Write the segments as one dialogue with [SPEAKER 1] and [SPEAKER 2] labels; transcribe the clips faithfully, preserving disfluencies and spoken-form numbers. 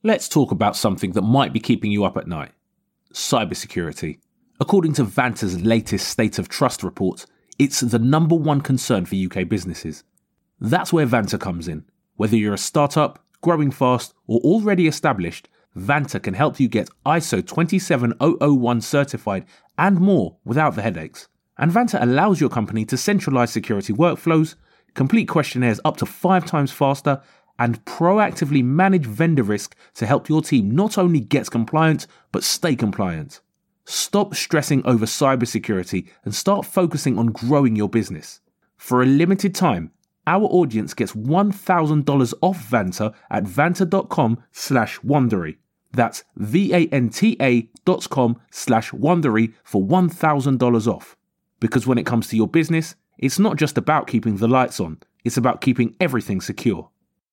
[SPEAKER 1] Let's talk about something that might be keeping you up at night. Cybersecurity. According to Vanta's latest State of Trust report, it's the number one concern for U K businesses. That's where Vanta comes in. Whether you're a startup, growing fast, or already established, Vanta can help you get I S O twenty-seven thousand one certified and more without the headaches. And Vanta allows your company to centralize security workflows, complete questionnaires up to five times faster, and proactively manage vendor risk to help your team not only get compliant, but stay compliant. Stop stressing over cybersecurity and start focusing on growing your business. For a limited time, our audience gets one thousand dollars off Vanta at vanta.com slash Wondery. That's V-A-N-T-A dot com slash Wondery for one thousand dollars off. Because when it comes to your business, it's not just about keeping the lights on, it's about keeping everything secure.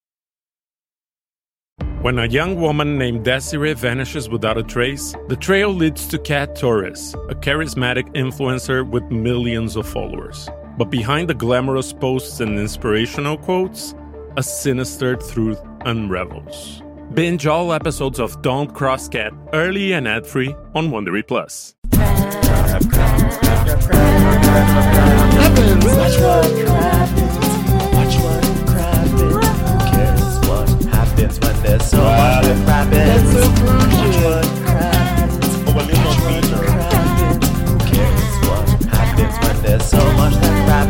[SPEAKER 2] When a young woman named Desiree vanishes without a trace, the trail leads to Kat Torres, a charismatic influencer with millions of followers. But behind the glamorous posts and inspirational quotes, a sinister truth unravels. Binge all episodes of Don't Cross Kat early and ad-free on Wondery Plus.
[SPEAKER 3] When there's so much that happens, watch what happens. Watch what happens. Who cares what happens when there's so much that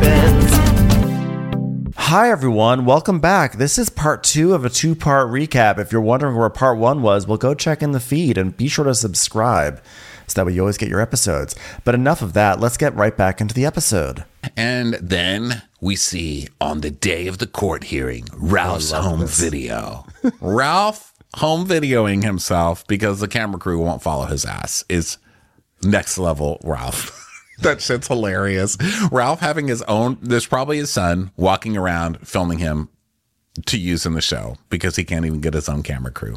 [SPEAKER 3] happens? Hi everyone, welcome back. This is part two of a two-part recap. If you're wondering where part one was, well, go check in the feed and be sure to subscribe so that way you always get your episodes. But enough of that. Let's get right back into the episode.
[SPEAKER 4] And then we see on the day of the court hearing, Ralph's home this. video. Ralph home videoing himself because the camera crew won't follow his ass is next level Ralph. That shit's hilarious. Ralph having his own, there's probably his son walking around filming him to use in the show because he can't even get his own camera crew.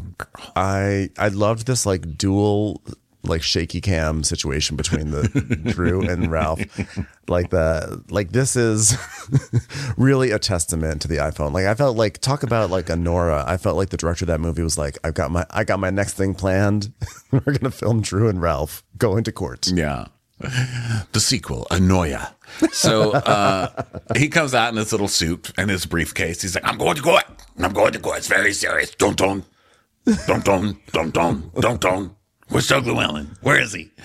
[SPEAKER 5] I I loved this like dual like shaky cam situation between the Drew and Ralph. Like the like this is really a testament to the iPhone. Like I felt like talk about like a Nora. I felt like the director of that movie was like, I've got my I got my next thing planned. We're gonna film Drew and Ralph going to court.
[SPEAKER 4] Yeah. The sequel, Anoia. So uh, he comes out in his little suit and his briefcase. He's like, I'm going to court. I'm going to court. It's very serious. Don't, don't, don't, don't, don't, don't, don't, don't. Where's Doug Llewellyn? Where is he?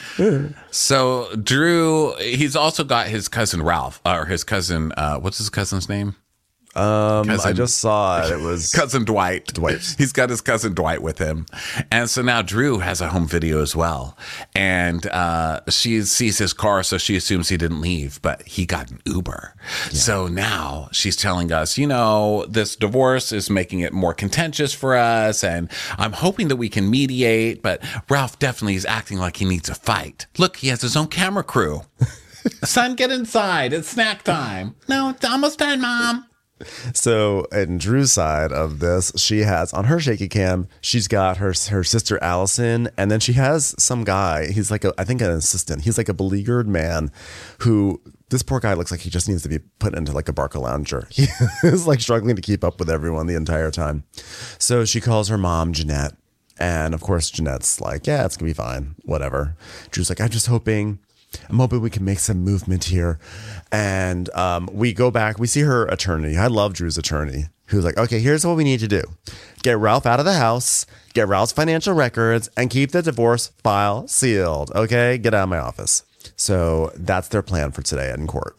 [SPEAKER 4] So Drew, he's also got his cousin Ralph, or his cousin, uh, what's his cousin's name?
[SPEAKER 5] Um,
[SPEAKER 4] cousin,
[SPEAKER 5] I just saw it. It was
[SPEAKER 4] cousin Dwight.
[SPEAKER 5] Dwight.
[SPEAKER 4] He's got his cousin Dwight with him. And so now Drew has a home video as well. And uh, she sees his car, so she assumes he didn't leave, but he got an Uber. Yeah. So now she's telling us, you know, this divorce is making it more contentious for us. And I'm hoping that we can mediate. But Ralph definitely is acting like he needs a fight. Look, he has his own camera crew. Son, get inside. It's snack time. No, it's almost done, Mom.
[SPEAKER 5] So, in Drew's side of this, she has on her shaky cam, she's got her her sister Allison, and then she has some guy. He's like a, I think, an assistant. He's like a beleaguered man who, this poor guy looks like he just needs to be put into like a Barca lounger. He is like struggling to keep up with everyone the entire time. So she calls her mom, Jeanette, and of course Jeanette's like, yeah, it's gonna be fine, whatever. Drew's like, I'm just hoping. I'm hoping we can make some movement here. And um, we go back. We see her attorney. I love Drew's attorney, who's like, okay, here's what we need to do. Get Ralph out of the house, get Ralph's financial records, and keep the divorce file sealed. Okay, get out of my office. So that's their plan for today in court.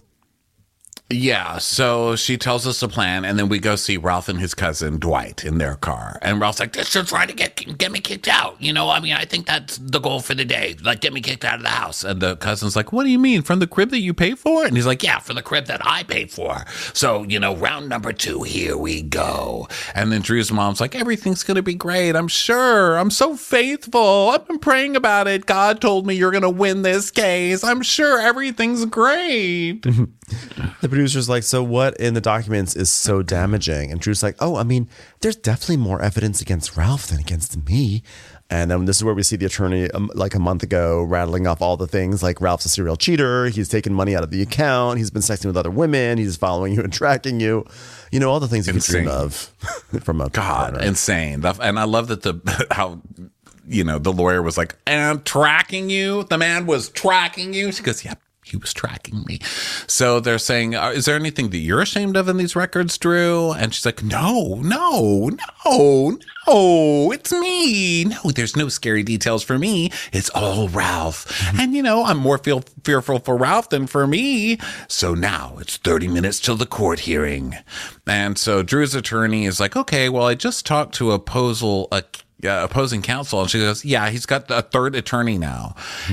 [SPEAKER 4] Yeah, so she tells us the plan, and then we go see Ralph and his cousin Dwight in their car. And Ralph's like, they're still trying to get get me kicked out. You know, I mean, I think that's the goal for the day. Like, get me kicked out of the house. And the cousin's like, what do you mean? From the crib that you pay for? And he's like, yeah, for the crib that I pay for. So, you know, round number two, here we go. And then Drew's mom's like, everything's going to be great. I'm sure. I'm so faithful. I've been praying about it. God told me you're going to win this case. I'm sure everything's great.
[SPEAKER 5] The producer's like, so what in the documents is so damaging? And Drew's like, oh, I mean, there's definitely more evidence against Ralph than against me. And then this is where we see the attorney um, like a month ago rattling off all the things like Ralph's a serial cheater. He's taken money out of the account. He's been sexting with other women. He's following you and tracking you. You know, all the things you
[SPEAKER 4] Insane.
[SPEAKER 5] could dream of from a
[SPEAKER 4] God,
[SPEAKER 5] partner.
[SPEAKER 4] insane. And I love that the how, you know, the lawyer was like, and tracking you? The man was tracking you? She goes, yeah, he was tracking me. So they're saying, is there anything that you're ashamed of in these records, Drew? And she's like, no, no, no, no, it's me. No, there's no scary details for me. It's all Ralph. And, you know, I'm more feel, fearful for Ralph than for me. So now it's thirty minutes till the court hearing. And so Drew's attorney is like, okay, well, I just talked to opposal, a uh, opposing counsel. And she goes, yeah, he's got a third attorney now.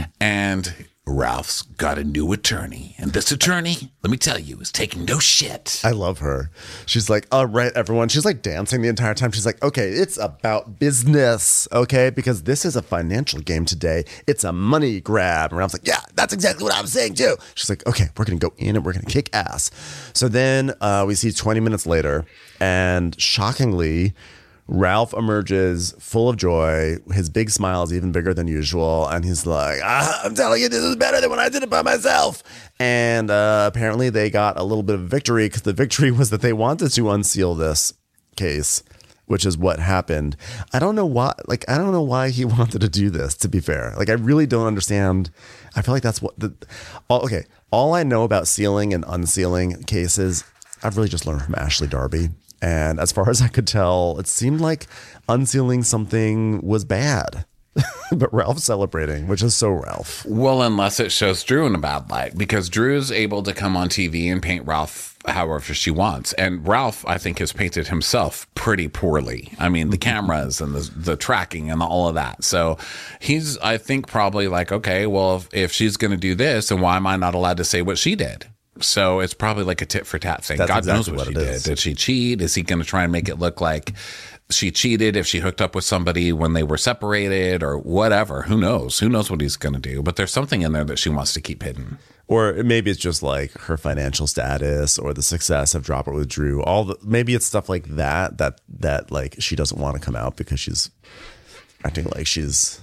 [SPEAKER 4] And Ralph's got a new attorney. And this attorney, let me tell you, is taking no shit.
[SPEAKER 5] I love her. She's like, all right, everyone. She's like dancing the entire time. She's like, okay, it's about business, okay? Because this is a financial game today. It's a money grab. And Ralph's like, yeah, that's exactly what I'm saying too. She's like, okay, we're going to go in and we're going to kick ass. So then uh, we see twenty minutes later, and shockingly, Ralph emerges full of joy. His big smile is even bigger than usual. And he's like, ah, I'm telling you, this is better than when I did it by myself. And uh, apparently they got a little bit of victory, because the victory was that they wanted to unseal this case, which is what happened. I don't know why, like, I don't know why he wanted to do this, to be fair. Like, I really don't understand. I feel like that's what the, all, okay. All I know about sealing and unsealing cases, I've really just learned from Ashley Darby. And as far as I could tell, it seemed like unsealing something was bad. But Ralph's celebrating, which is so Ralph.
[SPEAKER 4] Well, unless it shows Drew in a bad light, because Drew's able to come on T V and paint Ralph however she wants. And Ralph, I think, has painted himself pretty poorly. I mean, the cameras and the, the tracking and all of that. So he's, I think, probably like, okay, well, if, if she's going to do this, then why am I not allowed to say what she did? So it's probably like a tit for tat thing.
[SPEAKER 5] That's
[SPEAKER 4] God
[SPEAKER 5] exactly
[SPEAKER 4] knows what,
[SPEAKER 5] what
[SPEAKER 4] she
[SPEAKER 5] it
[SPEAKER 4] did.
[SPEAKER 5] is.
[SPEAKER 4] Did she cheat? Is he going to try and make it look like she cheated if she hooked up with somebody when they were separated or whatever? Who knows? Who knows what he's going to do? But there's something in there that she wants to keep hidden.
[SPEAKER 5] Or maybe it's just like her financial status or the success of Drop It with Drew. All the, maybe it's stuff like that, that, that like she doesn't want to come out because she's acting like she's,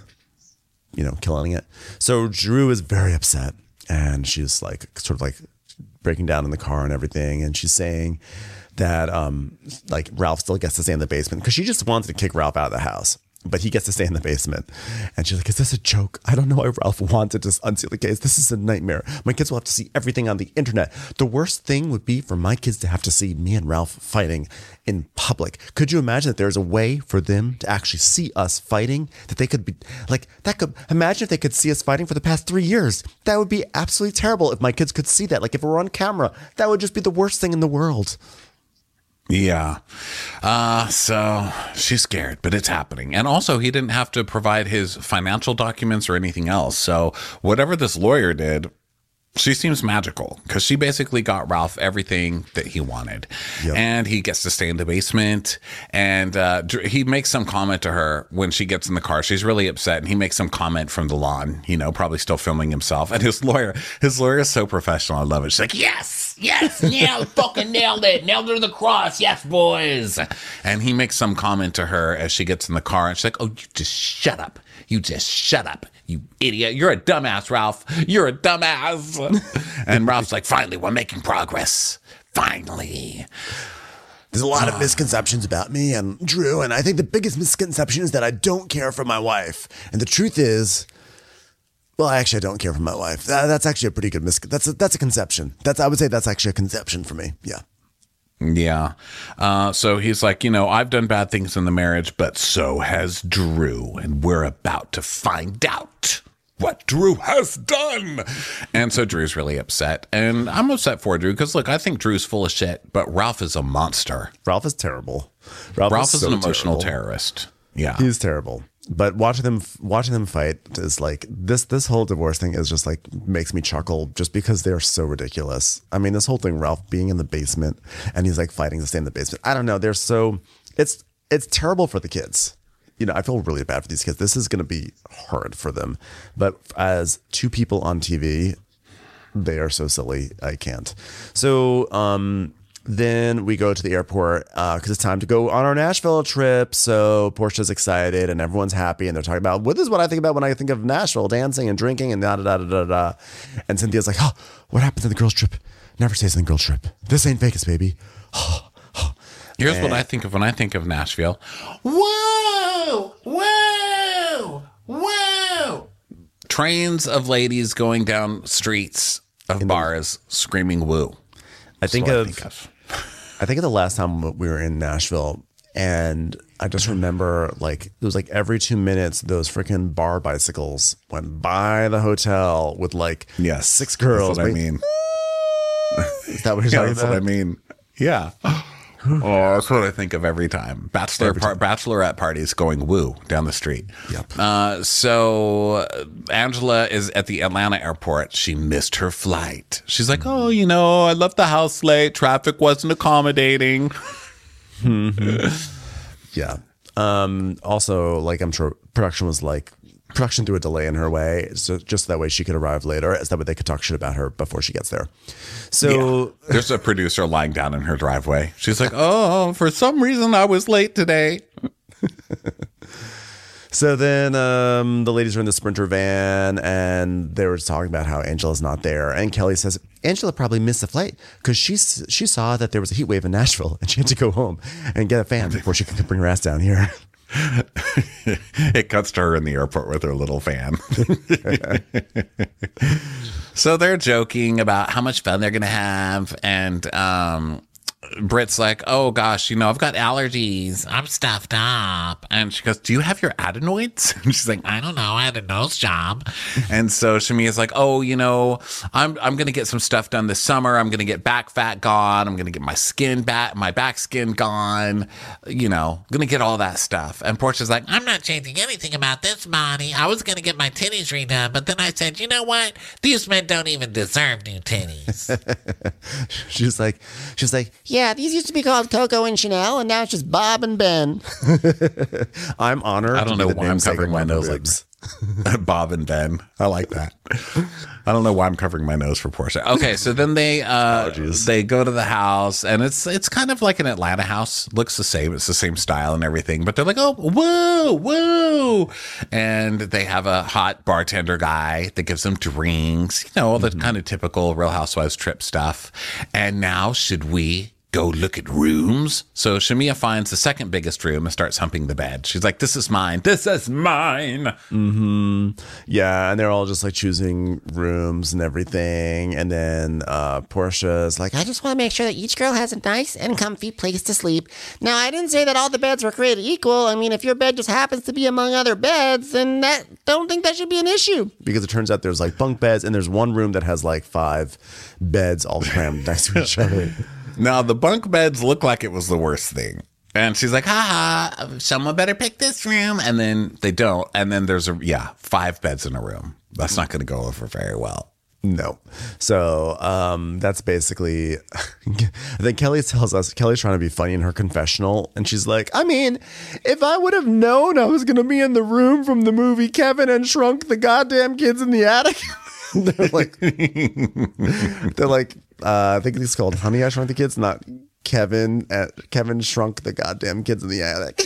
[SPEAKER 5] you know, killing it. So Drew is very upset, and she's like, sort of like breaking down in the car and everything. And she's saying that um, like Ralph still gets to stay in the basement, because she just wanted to kick Ralph out of the house, but he gets to stay in the basement. And she's like, is this a joke? I don't know why Ralph wanted to unseal the case. This is a nightmare. My kids will have to see everything on the internet. The worst thing would be for my kids to have to see me and Ralph fighting in public. Could you imagine that there's a way for them to actually see us fighting? That they could be like, that could, imagine if they could see us fighting for the past three years. That would be absolutely terrible if my kids could see that. Like if it were on camera, that would just be the worst thing in the world.
[SPEAKER 4] Yeah. Uh, so she's scared, but it's happening. And also, he didn't have to provide his financial documents or anything else. So whatever this lawyer did, she seems magical, because she basically got Ralph everything that he wanted. Yep. And he gets to stay in the basement. And uh, he makes some comment to her when she gets in the car. She's really upset. And he makes some comment from the lawn, you know, probably still filming himself. And his lawyer, his lawyer is so professional. I love it. She's like, yes, yes, nailed, fucking nailed it. Nailed her to the cross. Yes, boys. And he makes some comment to her as she gets in the car. And she's like, oh, you just shut up. You just shut up, you idiot. You're a dumbass, Ralph. You're a dumbass. And Ralph's like, finally, we're making progress. Finally.
[SPEAKER 5] There's a lot of misconceptions about me and Drew, and I think the biggest misconception is that I don't care for my wife. And the truth is, well, actually, I don't care for my wife. That, that's actually a pretty good mis. That's a, that's a conception. That's I would say that's actually a conception for me. Yeah.
[SPEAKER 4] Yeah. Uh, so he's like, you know, I've done bad things in the marriage, but so has Drew. And we're about to find out what Drew has done. And so Drew's really upset. And I'm upset for Drew because, look, I think Drew's full of shit, but Ralph is a monster.
[SPEAKER 5] Ralph is terrible. Ralph,
[SPEAKER 4] Ralph
[SPEAKER 5] is,
[SPEAKER 4] is
[SPEAKER 5] so
[SPEAKER 4] an emotional
[SPEAKER 5] terrible.
[SPEAKER 4] terrorist. Yeah.
[SPEAKER 5] He's terrible. But watching them watching them fight is like this this whole divorce thing is just like makes me chuckle just because they're so ridiculous. I mean, this whole thing, Ralph being in the basement and he's like fighting to stay in the basement. I don't know. They're so it's it's terrible for the kids. You know, I feel really bad for these kids. This is going to be hard for them. But as two people on T V, They are so silly. I can't. So um, then we go to the airport because it's time to go on our Nashville trip. So Portia's excited and everyone's happy. And they're talking about, what is what I think about when I think of Nashville, dancing and drinking and da da da da da. And Cynthia's like, oh, what happened to the girls' trip? Never stays on the girls' trip. This ain't Vegas, baby.
[SPEAKER 4] Here's and, what I think of when I think of Nashville. Whoa! Whoa! Whoa! Trains of ladies going down streets of bars the, screaming woo.
[SPEAKER 5] I think of, I think of I think of the last time we were in Nashville, and I just remember like it was like every two minutes those freaking bar bicycles went by the hotel with like
[SPEAKER 4] yes,
[SPEAKER 5] six girls.
[SPEAKER 4] That's what I mean.
[SPEAKER 5] Is that what you're
[SPEAKER 4] yeah,
[SPEAKER 5] talking
[SPEAKER 4] that's
[SPEAKER 5] about?
[SPEAKER 4] what I mean. Yeah. Oh, that's what I think of every time. Bachelor every time. Par- bachelorette parties going woo down the street.
[SPEAKER 5] Yep.
[SPEAKER 4] Uh, so uh, Angela is at the Atlanta airport. She missed her flight. She's like, oh, you know, I left the house late. Traffic wasn't accommodating.
[SPEAKER 5] Yeah. Um, also, like, I'm sure production was like, production threw a delay in her way, so just that way she could arrive later, so that way they could talk shit about her before she gets there. So
[SPEAKER 4] yeah. There's a producer lying down in her driveway. She's like, oh, for some reason I was late today.
[SPEAKER 5] So then um, the ladies are in the Sprinter van and they were talking about how Angela's not there. And Kelly says, Angela probably missed the flight because she, she saw that there was a heat wave in Nashville and she had to go home and get a fan before she could bring her ass down here.
[SPEAKER 4] It cuts to her in the airport with her little fan. So they're joking about how much fun they're going to have. And um, Britt's like, oh, gosh, you know, I've got allergies. I'm stuffed up. And she goes, do you have your adenoids? And she's like, I don't know. I had a nose job. And so Shamia's like, oh, you know, I'm I'm going to get some stuff done this summer. I'm going to get back fat gone. I'm going to get my skin back, my back skin gone. You know, going to get all that stuff. And Portia's like, I'm not changing anything about this body. I was going to get my titties redone. But then I said, you know what? These men don't even deserve new titties.
[SPEAKER 5] She's like, she's like, yeah, these used to be called Coco and Chanel, and now it's just Bob and Ben. I'm honored.
[SPEAKER 4] I don't know why I'm covering my nose like Bob and Ben. I like that. I don't know why I'm covering my nose for Portia. Okay, so then they uh, they go to the house, and it's it's kind of like an Atlanta house. Looks the same. It's the same style and everything. But they're like, oh, whoa, whoa. And they have a hot bartender guy that gives them drinks. You know, all the mm-hmm. kind of typical Real Housewives trip stuff. And now should we go look at rooms? So Shamia finds the second biggest room and starts humping the bed. She's like, this is mine. This is mine.
[SPEAKER 5] Mm-hmm. Yeah. And they're all just like choosing rooms and everything. And then uh, Portia's like, I just want to make sure that each girl has a nice and comfy place to sleep. Now, I didn't say that all the beds were created equal. I mean, if your bed just happens to be among other beds, then that don't think that should be an issue. Because it turns out there's like bunk beds and there's one room that has like five beds all crammed next to each other.
[SPEAKER 4] Now, the bunk beds look like it was the worst thing. And she's like, haha, someone better pick this room. And then they don't. And then there's, a yeah, five beds in a room. That's not going to go over very well.
[SPEAKER 5] No. So um, that's basically, I think Kelly tells us, Kelly's trying to be funny in her confessional. And she's like, I mean, if I would have known I was going to be in the room from the movie Kevin and Shrunk the Goddamn Kids in the Attic. they're like, they're like, uh, I think it's called Honey, I Shrunk the Kids, not Kevin. Uh, Kevin Shrunk the Goddamn Kids in the Attic.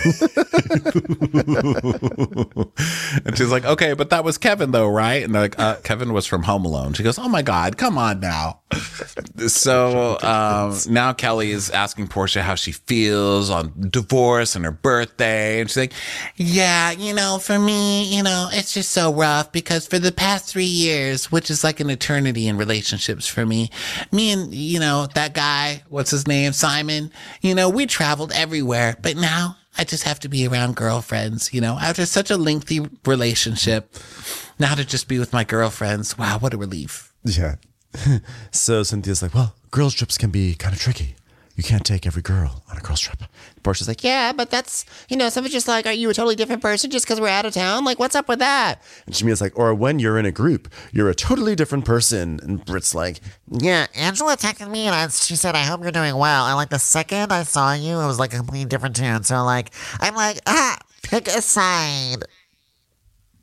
[SPEAKER 4] And she's like, okay, but that was Kevin though, right? And they're like, uh, Kevin was from Home Alone. She goes, oh my God, come on now. So um, now Kelly is asking Portia how she feels on divorce and her birthday. And she's like, yeah, you know, for me, you know, it's just so rough because for the past three years, which is like an eternity in relationships for me, me and, you know, that guy, what's his name, Simon, you know, we traveled everywhere, but now I just have to be around girlfriends, you know, after such a lengthy relationship, now to just be with my girlfriends. Wow, what a relief.
[SPEAKER 5] Yeah. So Cynthia's like, well, girls trips can be kind of tricky. You can't take every girl on a girls trip. Portia's like, yeah, but that's, you know, someone's just like, are you a totally different person just because we're out of town? Like, what's up with that? And Shamia's like, or when you're in a group, you're a totally different person. And Britt's like,
[SPEAKER 6] yeah, Angela texted me and I, she said, I hope you're doing well. And like the second I saw you, it was like a completely different tune. So like, I'm like, ah, pick a side.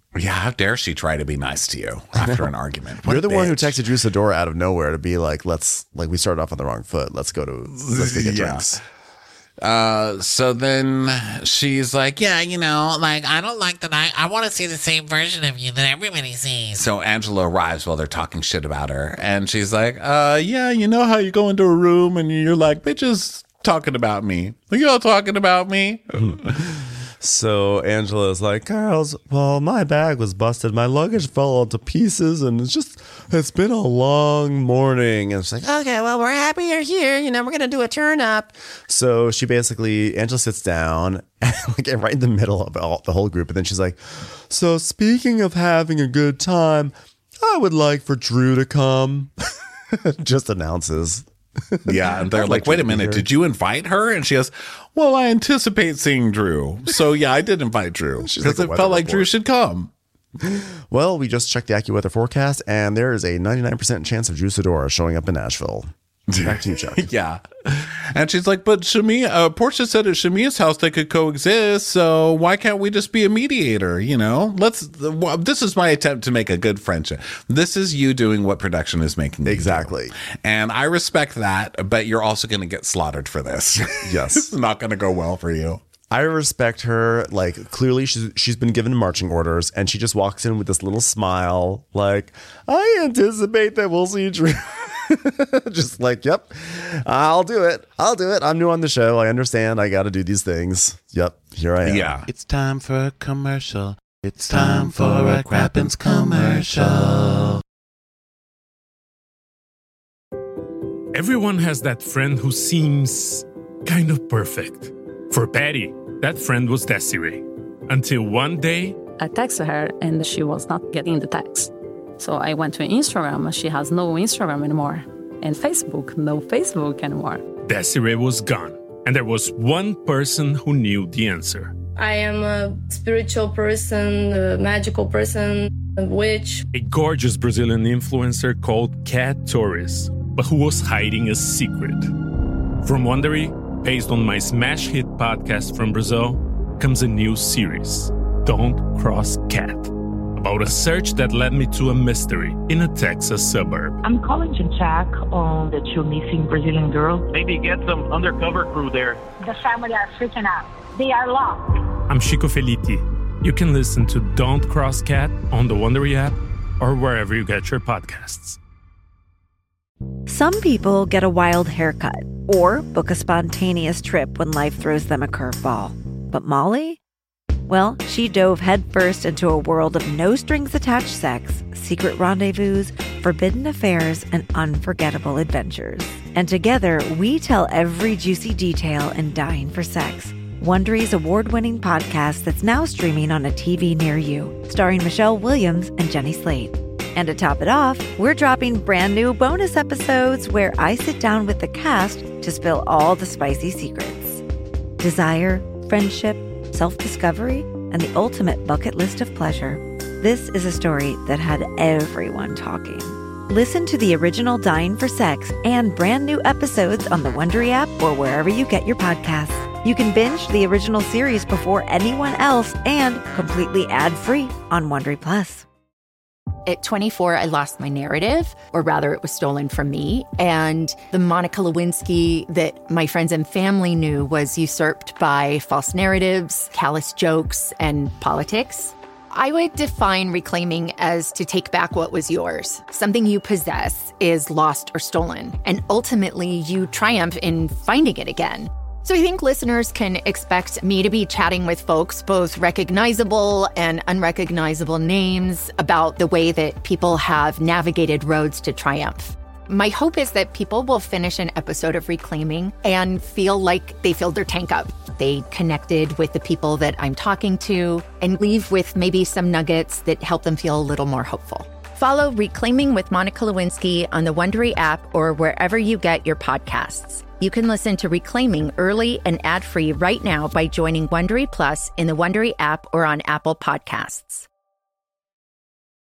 [SPEAKER 4] Yeah, how dare she try to be nice to you after an argument? What
[SPEAKER 5] You're
[SPEAKER 4] a
[SPEAKER 5] the one who
[SPEAKER 4] bitch.
[SPEAKER 5] texted Drew Sidora out of nowhere to be like, let's, like, we started off on the wrong foot. Let's go to, let's go get
[SPEAKER 4] Yeah.
[SPEAKER 5] drinks.
[SPEAKER 4] Uh, so then she's like, yeah, you know, like,
[SPEAKER 6] I don't like that. I, I want to see the same version of you that everybody sees.
[SPEAKER 4] so Angela arrives while they're talking shit about her. And she's like, uh, yeah, you know how you go into a room and you're like, bitches talking about me. Are y'all talking about me?
[SPEAKER 5] So Angela's like, Carl's, well, my bag was busted. My luggage fell into pieces and it's just, it's been a long morning. And she's like, okay, well, we're happy you're here. You know, we're going to do a turn up. So she basically, Angela sits down like right in the middle of all, the whole group. And then she's like, so speaking of having a good time, I would like for Drew to come. Just announces.
[SPEAKER 4] Yeah, and they're
[SPEAKER 5] I'd
[SPEAKER 4] like,
[SPEAKER 5] like
[SPEAKER 4] wait
[SPEAKER 5] to
[SPEAKER 4] a
[SPEAKER 5] be
[SPEAKER 4] minute,
[SPEAKER 5] here.
[SPEAKER 4] did you invite her? And she goes, well, I anticipate seeing Drew. So yeah, I did invite Drew
[SPEAKER 5] She's
[SPEAKER 4] because
[SPEAKER 5] like a
[SPEAKER 4] it felt
[SPEAKER 5] weather
[SPEAKER 4] like Drew
[SPEAKER 5] report.
[SPEAKER 4] should come.
[SPEAKER 5] Well, we just checked the AccuWeather forecast and there is a ninety-nine percent chance of Drew Sidora showing up in Nashville. Back to you, Chuck.
[SPEAKER 4] Yeah. And she's like, but Shamia, uh, Portia said at Shamia's house they could coexist. So why can't we just be a mediator? You know, let's, well, this is my attempt to make a good friendship. This is you doing what production is making. you do.
[SPEAKER 5] Exactly.
[SPEAKER 4] And I respect that, but you're also going to get slaughtered for this.
[SPEAKER 5] Yes.
[SPEAKER 4] It's not going to go well for you.
[SPEAKER 5] I respect her. Like, clearly she's she's been given marching orders and she just walks in with this little smile like, I anticipate that we'll see Drew. Just like, yep, I'll do it. I'll do it. I'm new on the show. I understand. I got to do these things. Yep, here I am.
[SPEAKER 4] Yeah.
[SPEAKER 3] It's time for a commercial. It's time for a Crappens commercial.
[SPEAKER 2] Everyone has that friend who seems kind of perfect. For Patty, that friend was Desiree. Until one day,
[SPEAKER 7] I texted her and she was not getting the text. So I went to Instagram and she has no Instagram anymore. And Facebook, no Facebook anymore.
[SPEAKER 2] Desiree was gone. And there was one person who knew the answer.
[SPEAKER 8] I am a spiritual person, a magical person, a witch.
[SPEAKER 2] A gorgeous Brazilian influencer called Cat Torres, but who was hiding a secret. From Wondery, based on my smash hit podcast from Brazil, comes a new series, Don't Cross Cat, about a search that led me to a mystery in a Texas suburb.
[SPEAKER 9] I'm calling to check on the two missing Brazilian girls.
[SPEAKER 10] Maybe get some undercover crew there.
[SPEAKER 9] The family are freaking out. They are lost.
[SPEAKER 2] I'm Chico Felitti. You can listen to Don't Cross Cat on the Wondery app or wherever you get your podcasts.
[SPEAKER 11] Some people get a wild haircut or book a spontaneous trip when life throws them a curveball. But Molly? Well, she dove headfirst into a world of no-strings-attached sex, secret rendezvous, forbidden affairs, and unforgettable adventures. And together, we tell every juicy detail in Dying for Sex, Wondery's award-winning podcast that's now streaming on a T V near you, starring Michelle Williams and Jenny Slate. And to top it off, we're dropping brand new bonus episodes where I sit down with the cast to spill all the spicy secrets. Desire, friendship, self-discovery, and the ultimate bucket list of pleasure. This is a story that had everyone talking. Listen to the original Dying for Sex and brand new episodes on the Wondery app or wherever you get your podcasts. You can binge the original series before anyone else and completely ad-free on Wondery Plus.
[SPEAKER 12] At twenty-four, I lost my narrative, or rather it was stolen from me. And the Monica Lewinsky that my friends and family knew was usurped by false narratives, callous jokes, and politics. I would define reclaiming as to take back what was yours. Something you possess is lost or stolen, and ultimately you triumph in finding it again. So I think listeners can expect me to be chatting with folks, both recognizable and unrecognizable names, about the way that people have navigated roads to triumph. My hope is that people will finish an episode of Reclaiming and feel like they filled their tank up. They connected with the people that I'm talking to and leave with maybe some nuggets that help them feel a little more hopeful. Follow Reclaiming with Monica Lewinsky on the Wondery app or wherever you get your podcasts. You can listen to Reclaiming early and ad-free right now by joining Wondery Plus in the Wondery app or on Apple Podcasts.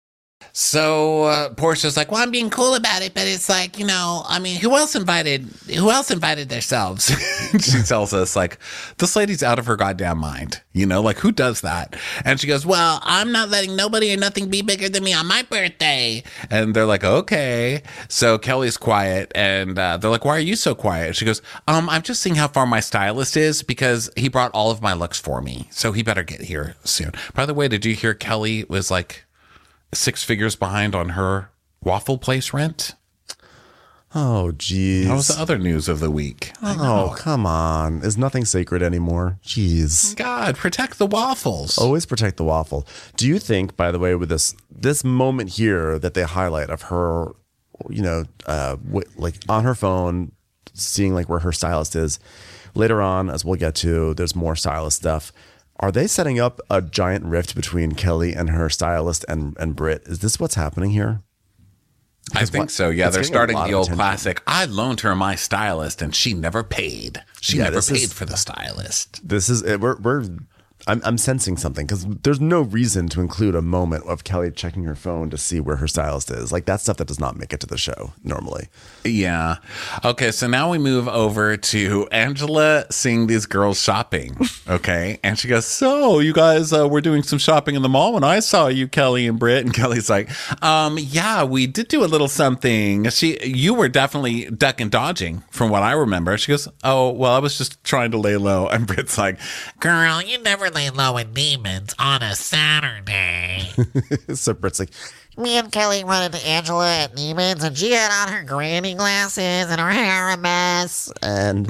[SPEAKER 4] So uh, Portia's like, well, I'm being cool about it, but it's like, you know, I mean, who else invited, who else invited themselves? She tells us, like, this lady's out of her goddamn mind, you know, like, who does that? And she goes, well, I'm not letting nobody or nothing be bigger than me on my birthday. And they're like, okay. So Kelly's quiet, and uh, they're like, why are you so quiet? She goes, um, I'm just seeing how far my stylist is because he brought all of my looks for me. So he better get here soon. By the way, did you hear Kelly was like, six figures behind on her waffle place rent?
[SPEAKER 5] Oh, geez.
[SPEAKER 4] That was the other news of the week.
[SPEAKER 5] Oh, come on. Is nothing sacred anymore? Jeez.
[SPEAKER 4] God, protect the waffles.
[SPEAKER 5] Always protect the waffle. Do you think, by the way, with this this moment here that they highlight of her, you know, uh, w- like on her phone, seeing like where her stylist is, later on, as we'll get to, there's more stylist stuff. Are they setting up a giant rift between Kelly and her stylist and, and Britt? Is this what's happening here?
[SPEAKER 4] I think
[SPEAKER 5] what,
[SPEAKER 4] so. Yeah, they're starting the old
[SPEAKER 5] attention.
[SPEAKER 4] classic. I loaned her my stylist and she never paid. She
[SPEAKER 5] Yeah,
[SPEAKER 4] never
[SPEAKER 5] this
[SPEAKER 4] paid
[SPEAKER 5] is-
[SPEAKER 4] for the stylist.
[SPEAKER 5] This is we're we're I'm I'm sensing something because there's no reason to include a moment of Kelly checking her phone to see where her stylist is. Like that's stuff that does not make it to the show normally.
[SPEAKER 4] Yeah. Okay, so now we move over to Angela seeing these girls shopping. Okay. And she goes, so you guys uh, were doing some shopping in the mall when I saw you, Kelly and Britt. And Kelly's like, um, yeah, we did do a little something. She, you were definitely duck and dodging from what I remember. She goes, oh, well, I was just trying to lay low. And Britt's like,
[SPEAKER 6] Girl, you never lay low with demons on a Saturday.
[SPEAKER 5] So Britt's like,
[SPEAKER 6] Me and Kelly run into Angela at Neiman's, and she had on her granny glasses and her hair a mess.
[SPEAKER 5] and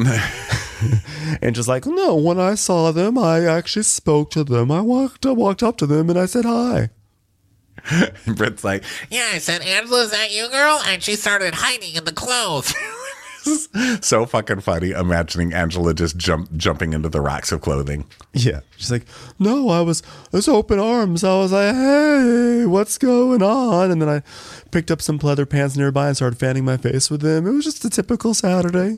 [SPEAKER 5] and just like, no, when I saw them, I actually spoke to them. I walked I walked up to them and I said hi.
[SPEAKER 4] Britt's like,
[SPEAKER 6] Yeah, I said, Angela, is that you, girl? And she started hiding in the clothes.
[SPEAKER 4] so fucking funny imagining Angela just jump jumping into the racks of clothing.
[SPEAKER 5] Yeah. She's like, no, I was, I was open arms. I was like, hey, what's going on? And then I picked up some pleather pants nearby and started fanning my face with them. It was just a typical Saturday.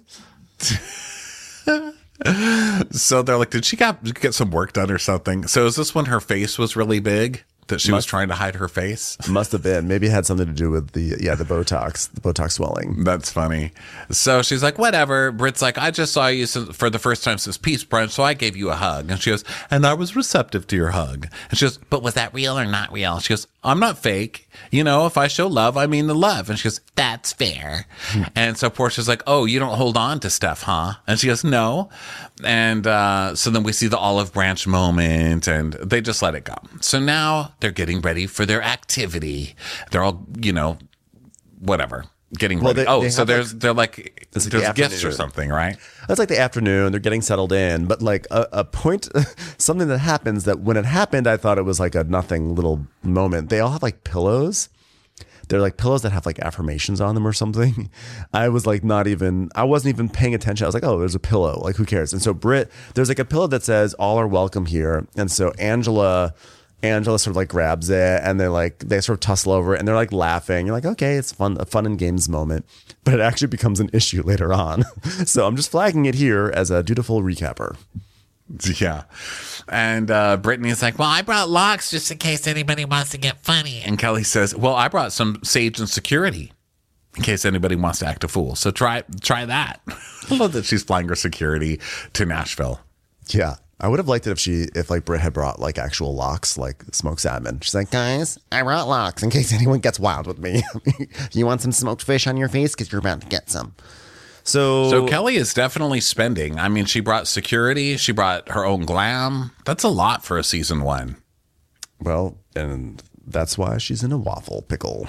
[SPEAKER 4] So they're like, did she got, get some work done or something? So is this when her face was really big? That she
[SPEAKER 5] Must-
[SPEAKER 4] was trying to hide her face?
[SPEAKER 5] Must have been. Maybe it had something to do with the, yeah, the Botox, the Botox swelling.
[SPEAKER 4] That's funny. So she's like, whatever. Britt's like, I just saw you since, for the first time since Peace Brunch, so I gave you a hug. And she goes, and I was receptive to your hug. And she goes, but was that real or not real? She goes, I'm not fake. You know, if I show love, I mean the love. And she goes, that's fair. And so Portia's like, oh, you don't hold on to stuff, huh? And she goes, no. And uh, so then we see the olive branch moment and they just let it go. So now they're getting ready for their activity. They're all, you know, whatever, getting
[SPEAKER 5] Well,
[SPEAKER 4] ready.
[SPEAKER 5] they-
[SPEAKER 4] oh,
[SPEAKER 5] they
[SPEAKER 4] so
[SPEAKER 5] have,
[SPEAKER 4] there's,
[SPEAKER 5] like-
[SPEAKER 4] they're like,
[SPEAKER 5] It's like
[SPEAKER 4] there's
[SPEAKER 5] the
[SPEAKER 4] gifts or
[SPEAKER 5] afternoon.
[SPEAKER 4] something, right?
[SPEAKER 5] That's like the afternoon. They're getting settled in. But like a, a point, something that happens that when it happened, I thought it was like a nothing little moment. They all have like pillows. They're like pillows that have like affirmations on them or something. I was like not even, I wasn't even paying attention. I was like, oh, there's a pillow. Like, who cares? And so Britt, there's like a pillow that says all are welcome here. And so Angela, Angela sort of like grabs it and they like, they sort of tussle over it and they're like laughing. You're like, okay, it's fun, a fun and games moment. But it actually becomes an issue later on. So I'm just flagging it here as a dutiful recapper.
[SPEAKER 4] Yeah. And uh, Brittany's like, well, I brought locks just in case anybody wants to get funny. And Kelly says, well, I brought some sage and security in case anybody wants to act a fool. So try try that. I love that she's flying her security to Nashville.
[SPEAKER 5] Yeah. I would have liked it if she, if like Britt had brought like actual locks, like smoked salmon. She's like, guys, I brought locks in case anyone gets wild with me. You want some smoked fish on your face? Because you're about to get some. So,
[SPEAKER 4] So Kelly is definitely spending. I mean, she brought security. She brought her own glam. That's a lot for a season one.
[SPEAKER 5] well, and that's why she's in a waffle pickle.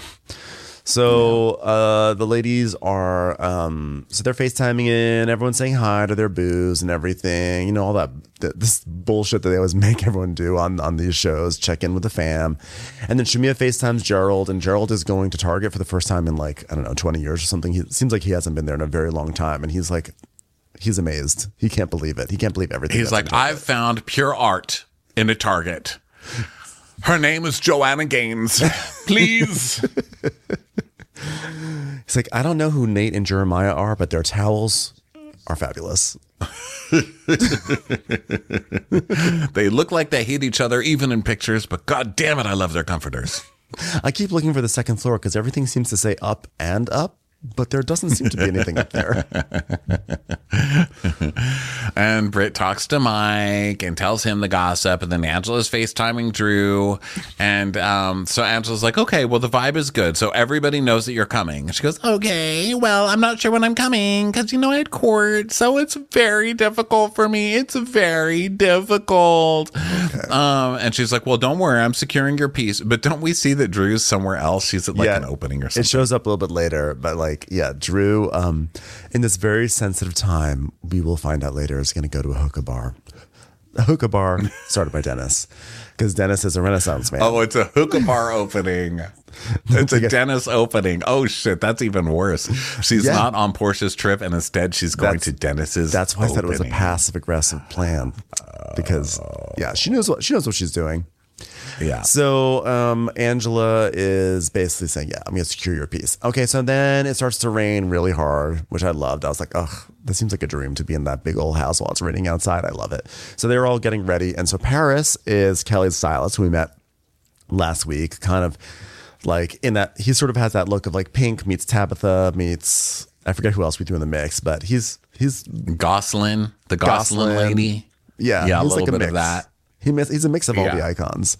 [SPEAKER 5] So uh, the ladies are, um, so they're FaceTiming in, everyone's saying hi to their booze and everything, you know, all that, th- this bullshit that they always make everyone do on, on these shows, check in with the fam. And then Shamia FaceTimes Gerald, and Gerald is going to Target for the first time in like, I don't know, twenty years or something. He it seems like he hasn't been there in a very long time. And he's like, he's amazed. He can't believe it. He can't believe everything.
[SPEAKER 4] He's
[SPEAKER 5] that's
[SPEAKER 4] like,
[SPEAKER 5] in
[SPEAKER 4] I've found pure art in a Target. Her name is Joanna Gaines. Please.
[SPEAKER 5] He's like, I don't know who Nate and Jeremiah are, but their towels are fabulous.
[SPEAKER 4] They look like they hate each other even in pictures, but god damn it, I love their comforters.
[SPEAKER 5] I keep looking for the second floor because everything seems to say up and up, but there doesn't seem to be anything up there.
[SPEAKER 4] And Britt talks to Mike and tells him the gossip, and then Angela's FaceTiming Drew. And um, so Angela's like, okay, well, the vibe is good. So everybody knows that you're coming. And she goes, okay, well, I'm not sure when I'm coming because, you know, I had court. So it's very difficult for me. It's very difficult. Okay. Um, and she's like, well, don't worry. I'm securing your peace. But don't we see that Drew's somewhere else? She's at like
[SPEAKER 5] Yeah,
[SPEAKER 4] an opening or something.
[SPEAKER 5] It shows up a little bit later, but like, yeah, Drew, um, in this very sensitive time, we will find out later, is going to go to a hookah bar. A hookah bar started by Dennis, because Dennis is a Renaissance man.
[SPEAKER 4] Oh, it's a hookah bar opening. It's a Dennis opening. Oh, shit. That's even worse. She's
[SPEAKER 5] Yeah.
[SPEAKER 4] not on Portia's trip, and instead she's going
[SPEAKER 5] That's-
[SPEAKER 4] to Dennis's
[SPEAKER 5] That's why I said it was a
[SPEAKER 4] opening.
[SPEAKER 5] passive aggressive plan, because yeah, she knows what she knows what she's doing.
[SPEAKER 4] Yeah.
[SPEAKER 5] So um, Angela is basically saying, yeah, I'm going to secure your peace. Okay, so then it starts to rain really hard, which I loved. I was like, ugh, this seems like a dream to be in that big old house while it's raining outside. I love it. So they're all getting ready. And so Paris is Kelly's stylist, who we met last week, kind of like in that, he sort of has that look of like Pink meets Tabitha meets, I forget who else we threw in the mix, but he's, he's
[SPEAKER 4] Goslin, the Goslin,
[SPEAKER 5] Goslin.
[SPEAKER 4] lady.
[SPEAKER 5] Yeah,
[SPEAKER 4] Yeah, a
[SPEAKER 5] he's
[SPEAKER 4] little
[SPEAKER 5] like a
[SPEAKER 4] bit
[SPEAKER 5] mix.
[SPEAKER 4] of that.
[SPEAKER 5] He miss, he's a mix of all
[SPEAKER 4] Yeah.
[SPEAKER 5] the icons.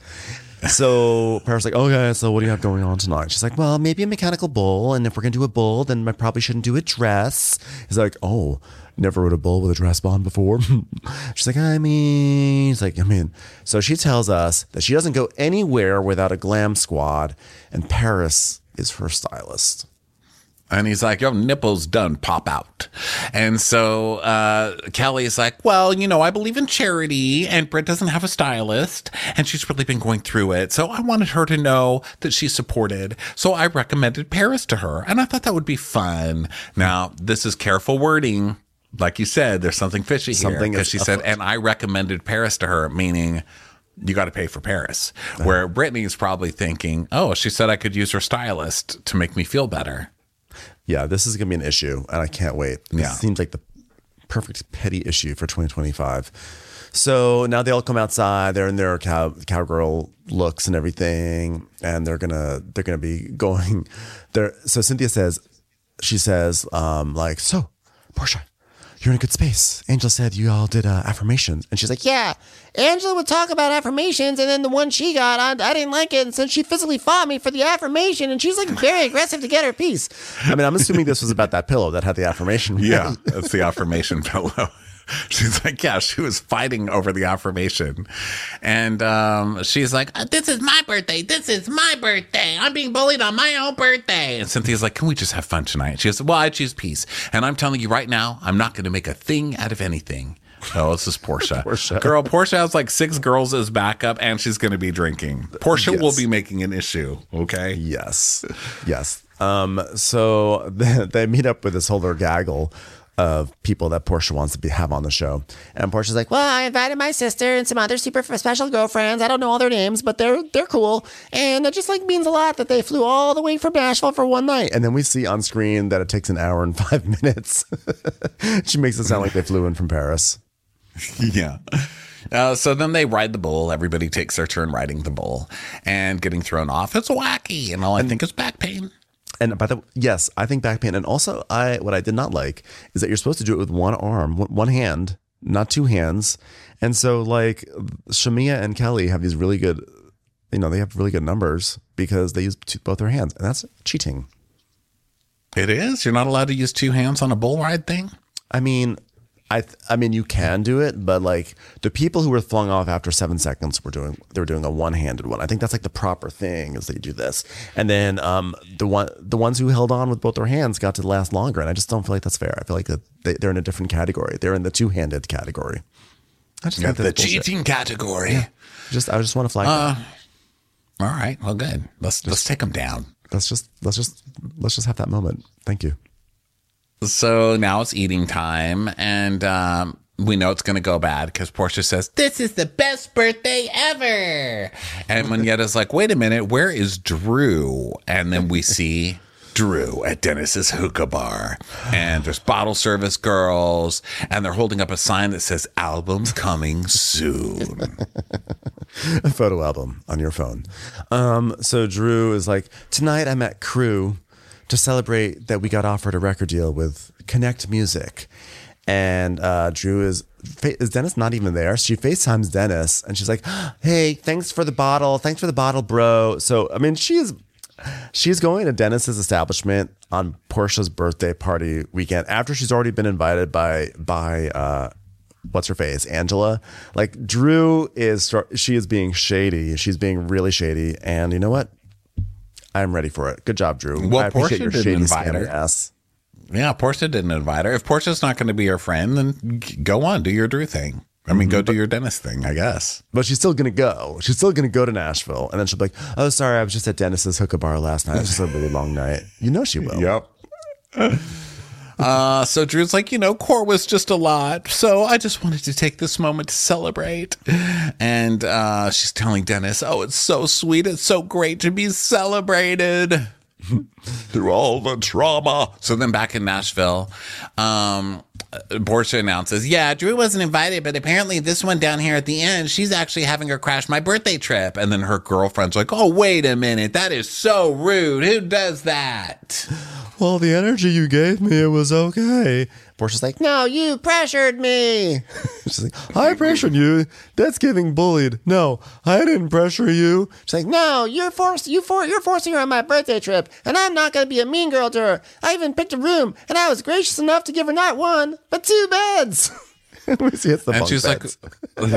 [SPEAKER 5] So Paris like, okay, so what do you have going on tonight? She's like, well, maybe a mechanical bull, and if we're gonna do a bull, then I probably shouldn't do a dress. He's like, oh, never rode a bull with a dress on before. She's like, I mean, he's like, I mean, so she tells us that she doesn't go anywhere without a glam squad, and Paris is her stylist.
[SPEAKER 4] And he's like, your nipples done pop out. And so uh, Kelly's like, well, you know, I believe in charity, and Britt doesn't have a stylist, and she's really been going through it. So I wanted her to know that she's supported. So I recommended Paris to her, and I thought that would be fun. Now, this is careful wording. Like you said, there's something fishy here.
[SPEAKER 5] Something
[SPEAKER 4] Because
[SPEAKER 5] is
[SPEAKER 4] she said,
[SPEAKER 5] afoot.
[SPEAKER 4] and I recommended Paris to her, meaning you got to pay for Paris. Where Brittany's probably thinking, oh, she said I could use her stylist to make me feel better.
[SPEAKER 5] Yeah, this is going to be an issue, and I can't wait. This
[SPEAKER 4] Yeah.
[SPEAKER 5] seems like the perfect petty issue for twenty twenty-five. So now they all come outside. They're in their cow, cowgirl looks and everything, and they're gonna they're gonna be going there. So Cynthia says, she says, um, like, so Portia, you're in a good space. Angela said you all did uh, affirmations, and she's like, yeah.
[SPEAKER 6] Angela would talk about affirmations, and then the one she got, I, I didn't like it, and since she physically fought me for the affirmation, and she's like very aggressive to get her piece.
[SPEAKER 5] I mean, I'm assuming this was about that pillow that had the affirmation.
[SPEAKER 4] Yeah, that's the affirmation pillow. She's like, yeah, she was fighting over the affirmation. And um, she's like,
[SPEAKER 6] This is my birthday. This is my birthday. I'm being bullied on my own birthday.
[SPEAKER 4] and Cynthia's like, can we just have fun tonight? She goes, well, I choose peace. And I'm telling you right now, I'm not going to make a thing out of anything. Oh, this is Portia.
[SPEAKER 5] Portia.
[SPEAKER 4] Girl, Portia has like six girls as backup, and she's going to be drinking. Portia
[SPEAKER 5] Yes.
[SPEAKER 4] will be making an issue, okay?
[SPEAKER 5] Yes. Yes. Um, so they, they meet up with this whole gaggle of people that Portia wants to be have on the show. And Portia's like, well,
[SPEAKER 6] Well, I invited my sister and some other super special girlfriends. I don't know all their names, but they're they're cool. And it just like means a lot that they flew all the way from Nashville for one night.
[SPEAKER 5] and then we see on screen that it takes an hour and five minutes. She makes it sound like they flew in from Paris.
[SPEAKER 4] Yeah. Uh, so then they ride the bull. Everybody takes their turn riding the bull and getting thrown off. It's wacky. And all I think is back pain.
[SPEAKER 5] And by the yes, I think back pain. And also, I what I did not like is that you're supposed to do it with one arm, one one hand, not two hands. And so, like, Shamia and Kelly have these really good, you know, they have really good numbers because they use two, both their hands, and that's cheating.
[SPEAKER 4] It is? You're not allowed to use two hands on a bull ride thing?
[SPEAKER 5] I mean, I th- I mean, you can do it, but like the people who were flung off after seven seconds were doing they were doing a one handed one. I think that's like the proper thing is that you do this, and then um the one the ones who held on with both their hands got to last longer, and I just don't feel like that's fair. I feel like that they, they're in a different category. They're in the two handed category. I just
[SPEAKER 4] Yeah,
[SPEAKER 5] think
[SPEAKER 4] the
[SPEAKER 5] that's bullshit.
[SPEAKER 4] cheating category.
[SPEAKER 5] Yeah. Just I just want to flag
[SPEAKER 4] Uh,
[SPEAKER 5] that.
[SPEAKER 4] all right. Well, good. Let's let's take them down.
[SPEAKER 5] Let's just let's just let's just have that moment. Thank you.
[SPEAKER 4] So now it's eating time, and um, we know it's going to go bad because Portia says,
[SPEAKER 6] This is the best birthday ever.
[SPEAKER 4] and Manyetta's like, wait a minute, where is Drew? And then we see Drew at Dennis's hookah bar, and there's bottle service girls, and they're holding up a sign that says album coming soon.
[SPEAKER 5] a photo album on your phone. Um, so Drew is like, tonight I'm at Crew to celebrate that we got offered a record deal with Connect Music. And uh, Drew is, is Dennis not even there? She FaceTimes Dennis and she's like, hey, thanks for the bottle. Thanks for the bottle, bro. So, I mean, she's, she's going to Dennis's establishment on Portia's birthday party weekend after she's already been invited by, by, uh, what's her face, Angela. Like Drew is, she is being shady. She's being really shady. And you know what? I'm ready for it. Good job, Drew.
[SPEAKER 4] Well,
[SPEAKER 5] I appreciate
[SPEAKER 4] Portia
[SPEAKER 5] your
[SPEAKER 4] didn't
[SPEAKER 5] shady
[SPEAKER 4] invite her.
[SPEAKER 5] scammy ass.
[SPEAKER 4] Yeah, Portia didn't invite her. If Portia's not going to be her friend, then go on, do your Drew thing. I mean, go do your Dennis thing, I guess.
[SPEAKER 5] But she's still going to go. She's still going to go to Nashville. And then she'll be like, oh, sorry, I was just at Dennis's hookah bar last night. It was just a really long night. You know she will.
[SPEAKER 4] Yep. Uh, so Drew's like, you know, court was just a lot. So I just wanted to take this moment to celebrate. And uh, she's telling Dennis, oh, it's so sweet. It's so great to be celebrated. Through all the trauma. So then back in Nashville, um, Portia announces, yeah, Drew wasn't invited, but apparently this one down here at the end, she's actually having her crash my birthday trip. And then her girlfriend's like, oh, wait a minute. That is so rude. Who does that?
[SPEAKER 5] Well, the energy you gave me, it was okay. Portia's like,
[SPEAKER 6] no, you pressured me.
[SPEAKER 5] She's like, I pressured you. That's giving bullied. No, I didn't pressure you.
[SPEAKER 6] She's like, no, you're forced. You for you're forcing her on my birthday trip, and I'm not going to be a mean girl to her. I even picked a room, and I was gracious enough to give her not one but two beds.
[SPEAKER 5] We see it's the
[SPEAKER 4] and
[SPEAKER 5] bunk
[SPEAKER 4] she's
[SPEAKER 5] beds.
[SPEAKER 4] like,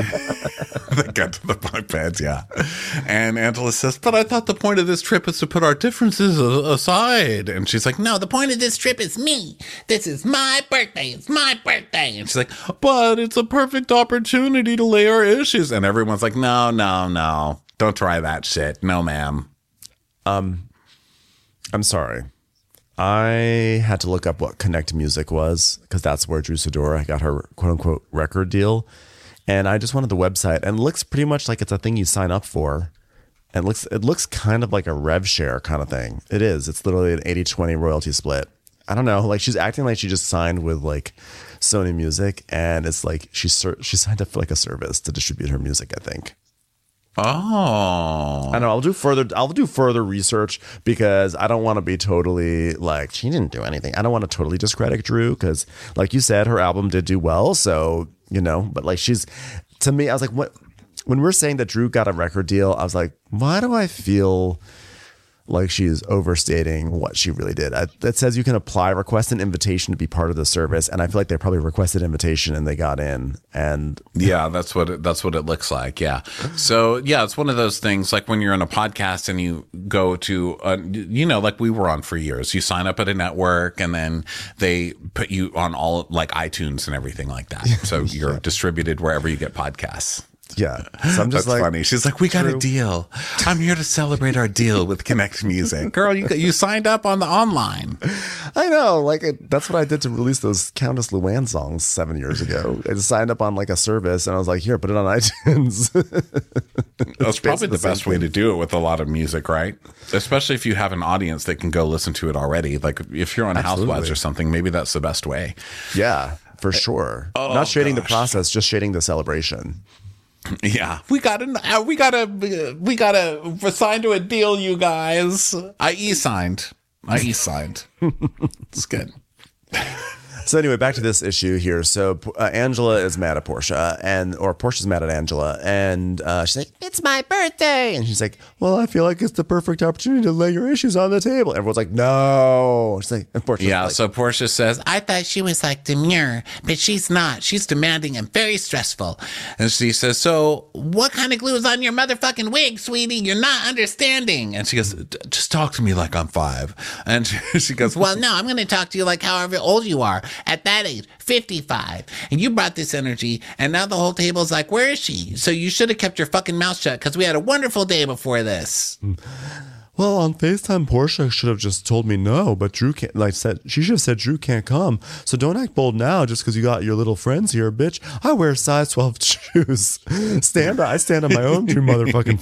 [SPEAKER 4] they get to the bunk beds, yeah. And Angela says, but I thought the point of this trip is to put our differences a- aside. And she's like, no, the point of this trip is me. This is my birthday. It's my birthday. And she's like, but it's a perfect opportunity to lay our issues. And everyone's like, no, no, no. Don't try that shit. No, ma'am.
[SPEAKER 5] Um, I'm sorry. I had to look up what Connect Music was because that's where Drew Sidora got her quote unquote record deal. And I just wanted the website, and it looks pretty much like it's a thing you sign up for. And it looks, it looks kind of like a rev share kind of thing. It is. It's literally an eighty twenty royalty split. I don't know. Like she's acting like she just signed with like Sony Music, and it's like she she signed up for like a service to distribute her music, I think.
[SPEAKER 4] Oh,
[SPEAKER 5] I know. I'll do further. I'll do further research because I don't want to be totally like she didn't do anything. I don't want to totally discredit Drew because, like you said, her album did do well. So you know, but like she's to me, I was like, what? When we're saying that Drew got a record deal, I was like, why do I feel like she's overstating what she really did? I, it says you can apply, request an invitation to be part of the service, and I feel like they probably requested invitation and they got in. And
[SPEAKER 4] yeah, that's what it, that's what it looks like. Yeah. So yeah, it's one of those things like when you're on a podcast and you go to, a, you know, like we were on for years. You sign up at a network and then they put you on all like iTunes and everything like that. So you're yeah. distributed wherever you get podcasts.
[SPEAKER 5] Yeah. So I'm just
[SPEAKER 4] That's
[SPEAKER 5] like,
[SPEAKER 4] funny. She's like, we got
[SPEAKER 5] True.
[SPEAKER 4] a deal. I'm here to celebrate our deal with Connect Music. Girl, you you signed up on the online.
[SPEAKER 5] I know. Like, it, that's what I did to release those Countess Luann songs seven years ago. I just signed up on like a service and I was like, here, put it on iTunes.
[SPEAKER 4] That's probably the, the best way to do it with a lot of music, right? Especially if you have an audience that can go listen to it already. Like if you're on Absolutely. Housewives or something, maybe that's the best way.
[SPEAKER 5] Yeah, for sure.
[SPEAKER 4] Oh,
[SPEAKER 5] Not shading
[SPEAKER 4] gosh.
[SPEAKER 5] the process, just shading the celebration.
[SPEAKER 4] Yeah, we got to we got to we got to sign to a deal, you guys. I e-signed. I e-signed. It's good.
[SPEAKER 5] So anyway, back to this issue here. So uh, Angela is mad at Portia, and or Portia's mad at Angela, and uh, she's like,
[SPEAKER 6] "It's my birthday,"
[SPEAKER 5] and she's like, "Well, I feel like it's the perfect opportunity to lay your issues on the table." Everyone's like, "No." She's like, and Portia's
[SPEAKER 4] yeah.
[SPEAKER 5] like,
[SPEAKER 4] So Portia says, "I thought she was like demure, but she's not. She's demanding and very stressful." And she says, "So what kind of glue is on your motherfucking wig, sweetie? You're not understanding." And she goes, "Just talk to me like I'm five." And she goes, "Well, no, I'm going to talk to you like however old you are. At that age, fifty-five. And you brought this energy, and now the whole table's like, where is she? So you should have kept your fucking mouth shut because we had a wonderful day before this."
[SPEAKER 5] well, on FaceTime, Portia should have just told me no, but Drew can't, like, said, she should have said Drew can't come. So don't act bold now just because you got your little friends here, bitch. I wear size twelve shoes. Stand, I stand on my own two motherfucking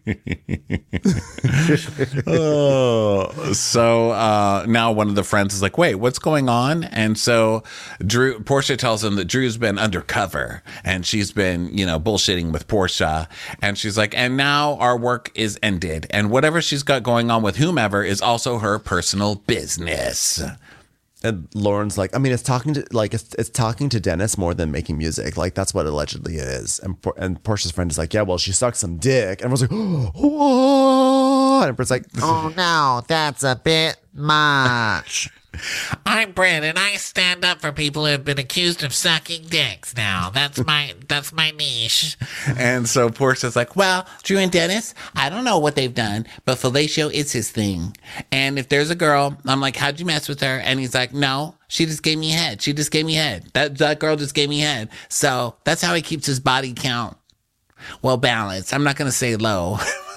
[SPEAKER 5] feet.
[SPEAKER 4] Oh, so uh, now one of the friends is like, wait, what's going on? And so Drew, Portia tells him that Drew's been undercover and she's been, you know, bullshitting with Portia. And she's like, and now our work is ended. And whatever she's got going on with whomever is also her personal business.
[SPEAKER 5] And Lauren's like, I mean, it's talking to like it's, it's talking to Dennis more than making music. Like that's what allegedly it is. And and Portia's friend is like, yeah, well, she sucked some dick. And everyone's like, oh, and it's like,
[SPEAKER 6] oh no, that's a bit much.
[SPEAKER 13] I'm Brent, and I stand up for people who have been accused of sucking dicks now. That's my that's my niche.
[SPEAKER 4] And so Portia's like, well, Drew and Dennis, I don't know what they've done, but fellatio is his thing. And if there's a girl, I'm like, how'd you mess with her? And he's like, no, she just gave me head. She just gave me head. That, that girl just gave me head. So that's how he keeps his body count well balanced. I'm not going to say low.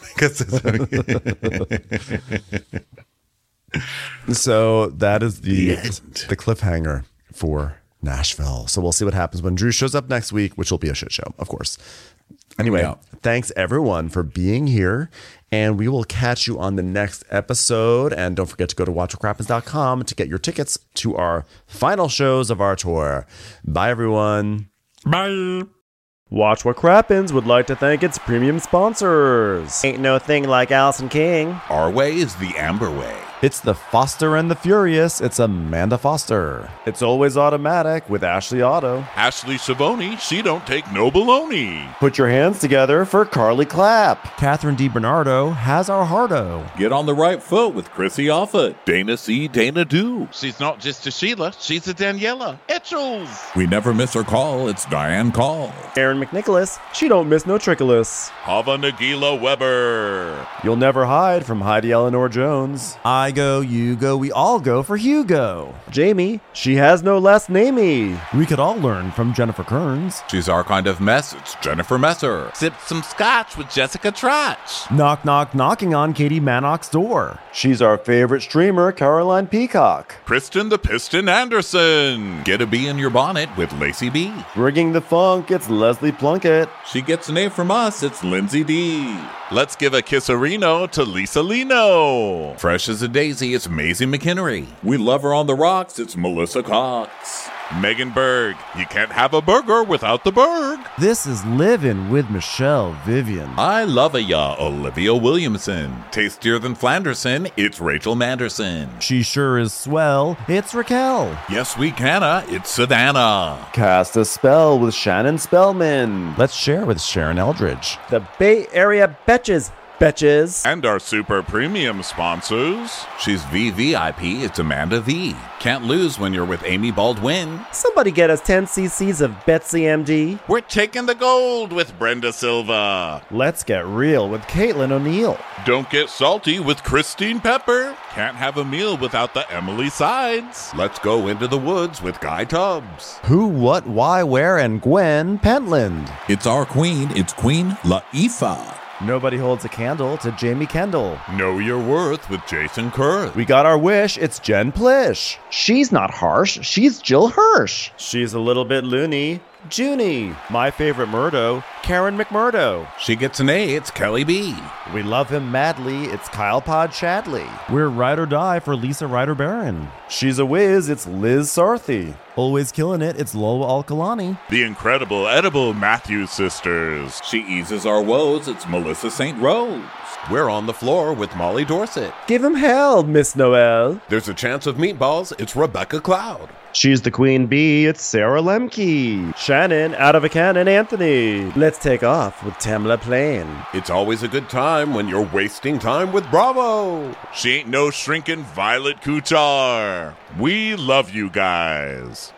[SPEAKER 5] So that is the the cliffhanger for Nashville. So we'll see what happens when Drew shows up next week, which will be a shit show, of course. Anyway, yeah. Thanks everyone for being here, and we will catch you on the next episode. And don't forget to go to watch what crappens dot com to get your tickets to our final shows of our tour. Bye, everyone.
[SPEAKER 2] Bye.
[SPEAKER 5] Watch What Crappens would like to thank its premium sponsors.
[SPEAKER 6] Ain't no thing like Allison King.
[SPEAKER 14] Our way is the Amber way.
[SPEAKER 5] It's the Foster and the Furious. It's Amanda Foster. It's Always Automatic with Ashley Auto.
[SPEAKER 14] Ashley Savoni, she don't take no baloney.
[SPEAKER 5] Put your hands together for Carly Clapp. Catherine DiBernardo has our hearto.
[SPEAKER 14] Get on the right foot with Chrissy Offutt. Dana C. Dana Do.
[SPEAKER 15] She's not just a Sheila, she's a Daniela Etchells.
[SPEAKER 14] We never miss her call. It's Diane Call.
[SPEAKER 5] Erin McNicholas, she don't miss no trickolas.
[SPEAKER 14] Hava Nagila Weber.
[SPEAKER 5] You'll never hide from Heidi Eleanor Jones. I go, you go, we all go for Hugo. Jamie, she has no last namey. We could all learn from Jennifer Kearns.
[SPEAKER 14] She's our kind of mess. It's Jennifer Messer.
[SPEAKER 15] Sip some scotch with Jessica Trotch.
[SPEAKER 5] Knock, knock, knocking on Katie Mannock's door. She's our favorite streamer, Caroline Peacock.
[SPEAKER 14] Kristen the Piston Anderson. Get a bee in your bonnet with Lacey B.
[SPEAKER 5] Rigging the funk, it's Leslie Plunkett.
[SPEAKER 14] She gets an A from us, it's Lindsay D.
[SPEAKER 15] Let's give a kisserino to Lisa Lino.
[SPEAKER 14] Fresh as a daisy, it's Maisie McHenry. We love her on the rocks, it's Melissa Cox.
[SPEAKER 15] Megan Berg, you can't have a burger without the Berg.
[SPEAKER 5] This is Livin' with Michelle Vivian.
[SPEAKER 14] I love a ya, Olivia Williamson. Tastier than Flanderson, it's Rachel Manderson.
[SPEAKER 5] She sure is swell, it's Raquel.
[SPEAKER 14] Yes, we canna, it's Savannah.
[SPEAKER 5] Cast a spell with Shannon Spellman. Let's share with Sharon Eldridge. The Bay Area Betches. Betches.
[SPEAKER 15] And our super premium sponsors.
[SPEAKER 14] She's V V I P, it's Amanda V. Can't lose when you're with Amy Baldwin.
[SPEAKER 5] Somebody get us ten cc's of Betsy M D.
[SPEAKER 15] We're taking the gold with Brenda Silva.
[SPEAKER 5] Let's get real with Caitlin O'Neill.
[SPEAKER 15] Don't get salty with Christine Pepper. Can't have a meal without the Emily Sides.
[SPEAKER 14] Let's go into the woods with Guy Tubbs.
[SPEAKER 5] Who, what, why, where, and Gwen Pentland.
[SPEAKER 14] It's our queen, it's Queen Laifah.
[SPEAKER 5] Nobody holds a candle to Jamie Kendall.
[SPEAKER 15] Know your worth with Jason Kurth.
[SPEAKER 5] We got our wish, it's Jen Plish. She's not harsh, she's Jill Hirsch. She's a little bit loony. Junie. My favorite Murdo, Karen McMurdo.
[SPEAKER 14] She gets an A, it's Kelly B.
[SPEAKER 5] We love him madly, it's Kyle Pod Shadley. We're ride or die for Lisa Ryder Barron. She's a whiz, it's Liz Sarthy. Always killing it, it's Lola Alkalani.
[SPEAKER 15] The incredible edible Matthews sisters.
[SPEAKER 14] She eases our woes, it's Melissa Saint Rose.
[SPEAKER 16] We're on the floor with Molly Dorsett.
[SPEAKER 5] Give him hell, Miss Noel.
[SPEAKER 16] There's a chance of meatballs, it's Rebecca Cloud.
[SPEAKER 5] She's the queen bee, it's Sarah Lemke. Shannon, out of a cannon, Anthony. Let's take off with Tamla Plain.
[SPEAKER 16] It's always a good time when you're wasting time with Bravo.
[SPEAKER 15] She ain't no shrinking Violet Kuchar. We love you guys.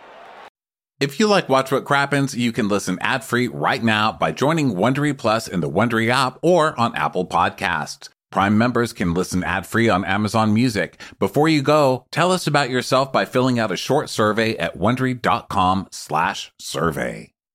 [SPEAKER 4] If you like Watch What Crappens, you can listen ad-free right now by joining Wondery Plus in the Wondery app or on Apple Podcasts. Prime members can listen ad-free on Amazon Music. Before you go, tell us about yourself by filling out a short survey at Wondery dot com slash survey.